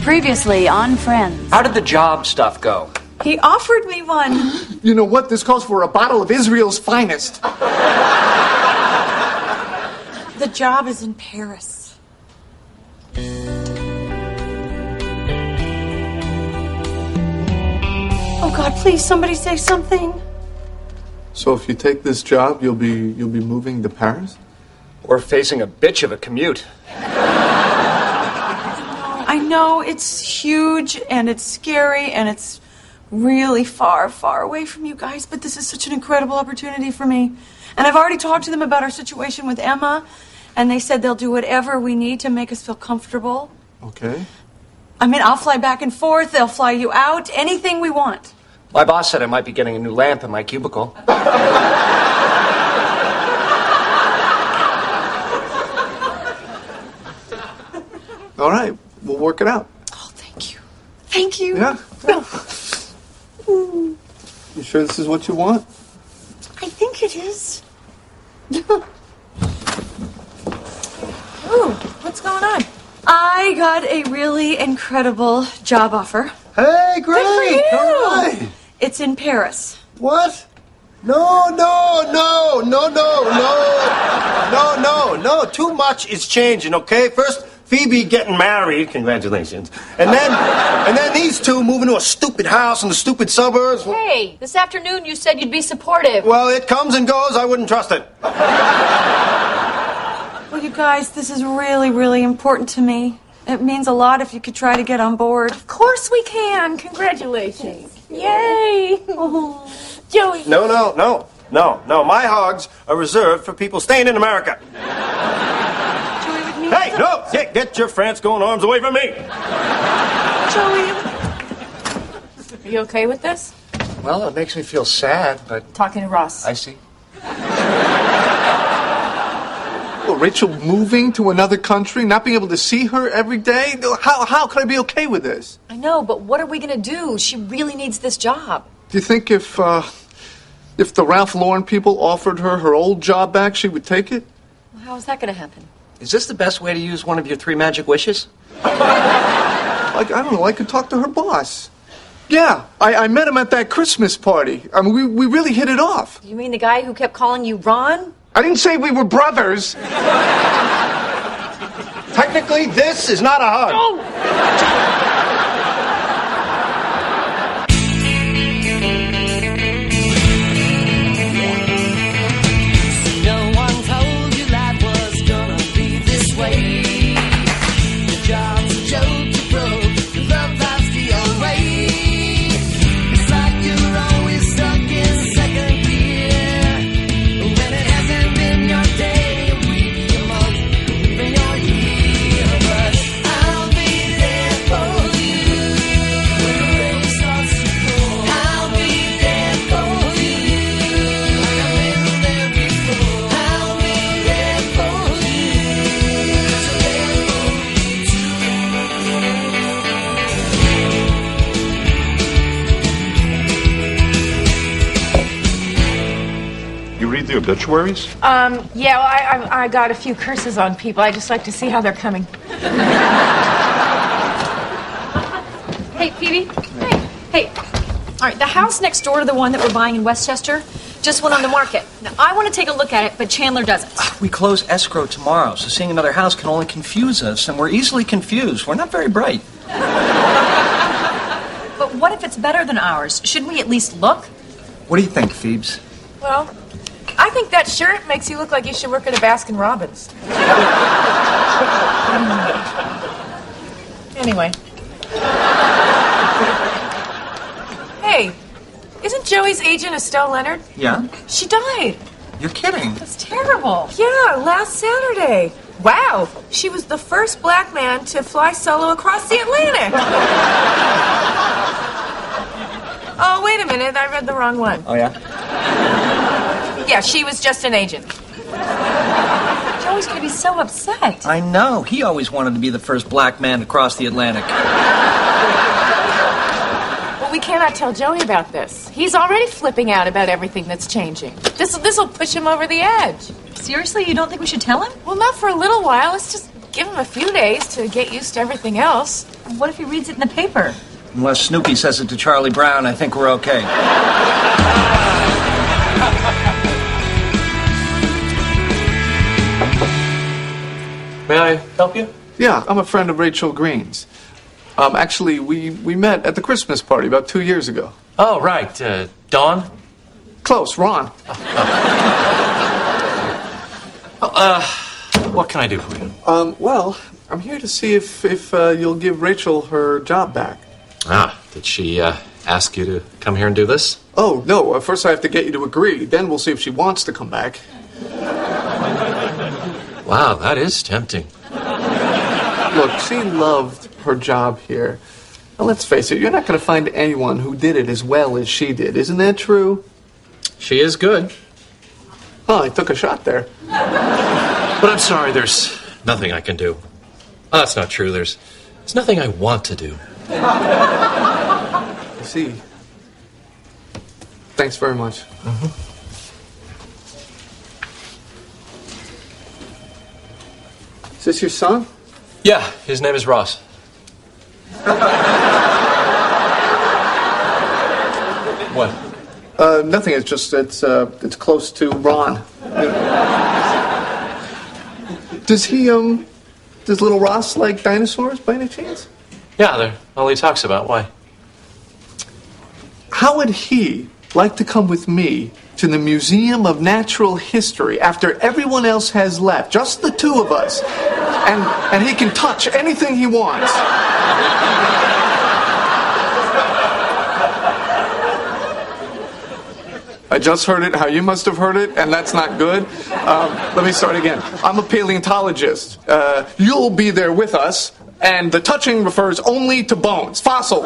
Previously on Friends. How did the job stuff go? He offered me one. You know what? This calls for a bottle of Israel's finest. The job is in Paris. Oh God, please somebody say something. So if you take this job, you'll be moving to Paris? Or facing a bitch of a commute. I know it's huge and it's scary and it's really far, far away from you guys, but this is such an incredible opportunity for me. And I've already talked to them about our situation with Emma, and they said they'll do whatever we need to make us feel comfortable. Okay. I mean, I'll fly back and forth, they'll fly you out, anything we want. My boss said I might be getting a new lamp in my cubicle. All right, we'll work it out. Oh, thank you. Thank you. Yeah? You sure this is what you want? I think it is. Ooh, what's going on? I got a really incredible job offer. Hey, great! Good for you. All right. It's in Paris. What? No. Too much is changing, okay? First, Phoebe getting married, congratulations. And then these two moving to a stupid house in the stupid suburbs. Hey, this afternoon you said you'd be supportive. Well, it comes and goes. I wouldn't trust it. Well, you guys, this is really, really important to me. It means a lot if you could try to get on board. Of course we can. Congratulations. Yay. Oh. Joey. No. My hogs are reserved for people staying in America. Joey, with me. Hey, no! Get your France-going arms away from me! Joey. Are you okay with this? Well, it makes me feel sad, but Talking to Ross. I see. Well, Rachel moving to another country, not being able to see her every day? How could I be okay with this? I know, but what are we going to do? She really needs this job. Do you think if the Ralph Lauren people offered her old job back, she would take it? Well, how is that going to happen? Is this the best way to use one of your 3 magic wishes? I don't know, I could talk to her boss. Yeah, I met him at that Christmas party. I mean, we really hit it off. You mean the guy who kept calling you Ron? I didn't say we were brothers. Technically, this is not a hug. No one told you life was gonna be this way. The job's a joke you broke, love life's the old way. It's like you're always stuck in second gear. When it hasn't been your day, a week, a month, even your year. But I'll be there for you when the rain starts to pour. I'll be there for you like I've been there before. I'll be there for you, so there for You read the obituaries? Yeah, well, I got a few curses on people. I just like to see how they're coming. Hey, Phoebe. Hey. All right, the house next door to the one that we're buying in Westchester just went on the market. Now, I want to take a look at it, but Chandler doesn't. We close escrow tomorrow, so seeing another house can only confuse us, and we're easily confused. We're not very bright. But what if it's better than ours? Shouldn't we at least look? What do you think, Phoebes? Well, I think that shirt makes you look like you should work at a Baskin Robbins. Anyway. Hey, isn't Joey's agent Estelle Leonard? Yeah? She died. You're kidding. That's terrible. Yeah, last Saturday. Wow, she was the first black man to fly solo across the Atlantic. Oh, wait a minute, I read the wrong one. Oh, yeah? Yeah, she was just an agent. Joey's going to be so upset. I know. He always wanted to be the first black man to cross the Atlantic. Well, we cannot tell Joey about this. He's already flipping out about everything that's changing. This will push him over the edge. Seriously, you don't think we should tell him? Well, not for a little while. Let's just give him a few days to get used to everything else. What if he reads it in the paper? Unless Snoopy says it to Charlie Brown, I think we're okay. May I help you? Yeah, I'm a friend of Rachel Green's. Actually, we met at the Christmas party about 2 years ago. Oh, right. Dawn? Close, Ron. What can I do for you? Well, I'm here to see if you'll give Rachel her job back. Did she ask you to come here and do this? Oh, no. First I have to get you to agree. Then we'll see if she wants to come back. Wow, that is tempting. Look, she loved her job here. Now, let's face it, you're not going to find anyone who did it as well as she did. Isn't that true? She is good. Oh, I took a shot there. But I'm sorry, there's nothing I can do. Oh, that's not true. There's nothing I want to do. I see. Thanks very much. Is this your son? Yeah, his name is Ross. What? Nothing. It's just it's close to Ron. Does little Ross like dinosaurs by any chance? Yeah, they're all he talks about. Why? How would he like to come with me to the Museum of Natural History after everyone else has left? Just the two of us. And he can touch anything he wants. I just heard it how you must have heard it, and that's not good. Let me start again. I'm a paleontologist. You'll be there with us, and the touching refers only to bones, fossils.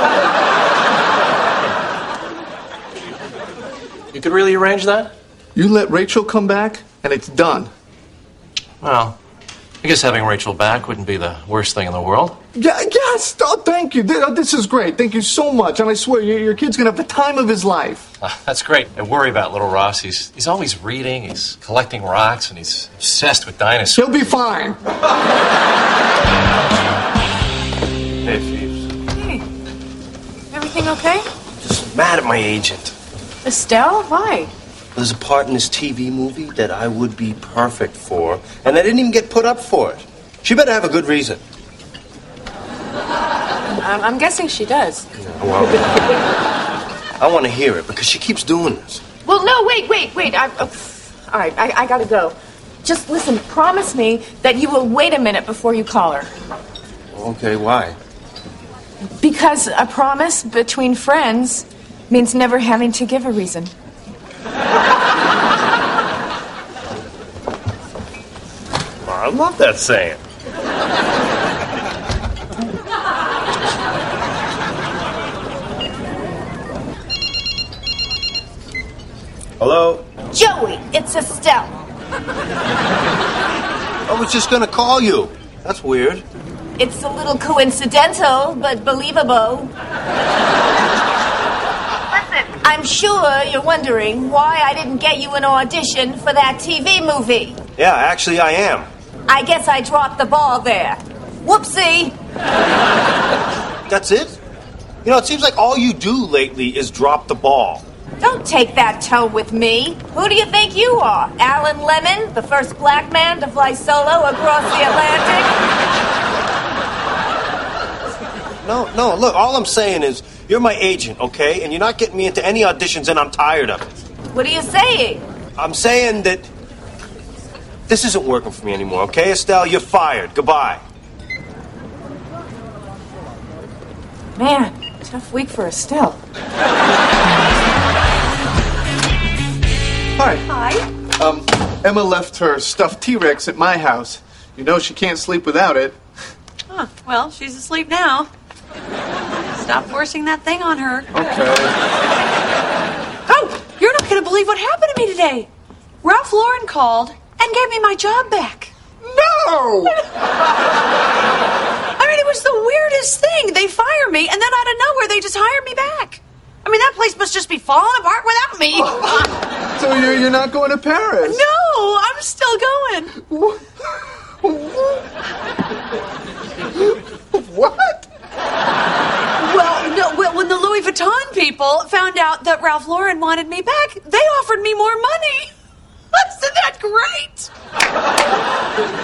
You could really arrange that? You let Rachel come back, and it's done. Well, I guess having Rachel back wouldn't be the worst thing in the world. Yeah, yes! Oh, thank you. This is great. Thank you so much. And I swear, your kid's going to have the time of his life. That's great. I worry about little Ross. He's always reading, he's collecting rocks, and he's obsessed with dinosaurs. He'll be fine. Hey, Phoebes. Hey, everything okay? Just mad at my agent. Estelle, why? There's a part in this TV movie that I would be perfect for, and I didn't even get put up for it. She better have a good reason. I'm guessing she does. Well, I want to hear it because she keeps doing this. Well, no, wait. All right, I gotta go. Just listen, promise me that you will wait a minute before you call her. Okay, why? Because a promise between friends means never having to give a reason. I love that saying. Hello? Joey, it's Estelle. I was just gonna call you. That's weird. It's a little coincidental, but believable. Listen, I'm sure you're wondering why I didn't get you an audition for that TV movie. Yeah, actually I am. I guess I dropped the ball there. Whoopsie. That's it? You know, it seems like all you do lately is drop the ball. Don't take that tone with me. Who do you think you are? Alan Lemon, the first black man to fly solo across the Atlantic? No, look, all I'm saying is you're my agent, okay? And you're not getting me into any auditions and I'm tired of it. What are you saying? I'm saying that this isn't working for me anymore, okay, Estelle? You're fired. Goodbye. Man, tough week for Estelle. Hi. Hi. Emma left her stuffed T-Rex at my house. You know she can't sleep without it. Huh, well, she's asleep now. Stop forcing that thing on her. Okay. Oh, you're not going to believe what happened to me today. Ralph Lauren called and gave me my job back. No! I mean, it was the weirdest thing. They fire me, and then out of nowhere, they just hire me back. I mean, that place must just be falling apart without me. So you're not going to Paris? No, I'm still going. What? Well, when the Louis Vuitton people found out that Ralph Lauren wanted me back, they offered me more money. Isn't that great?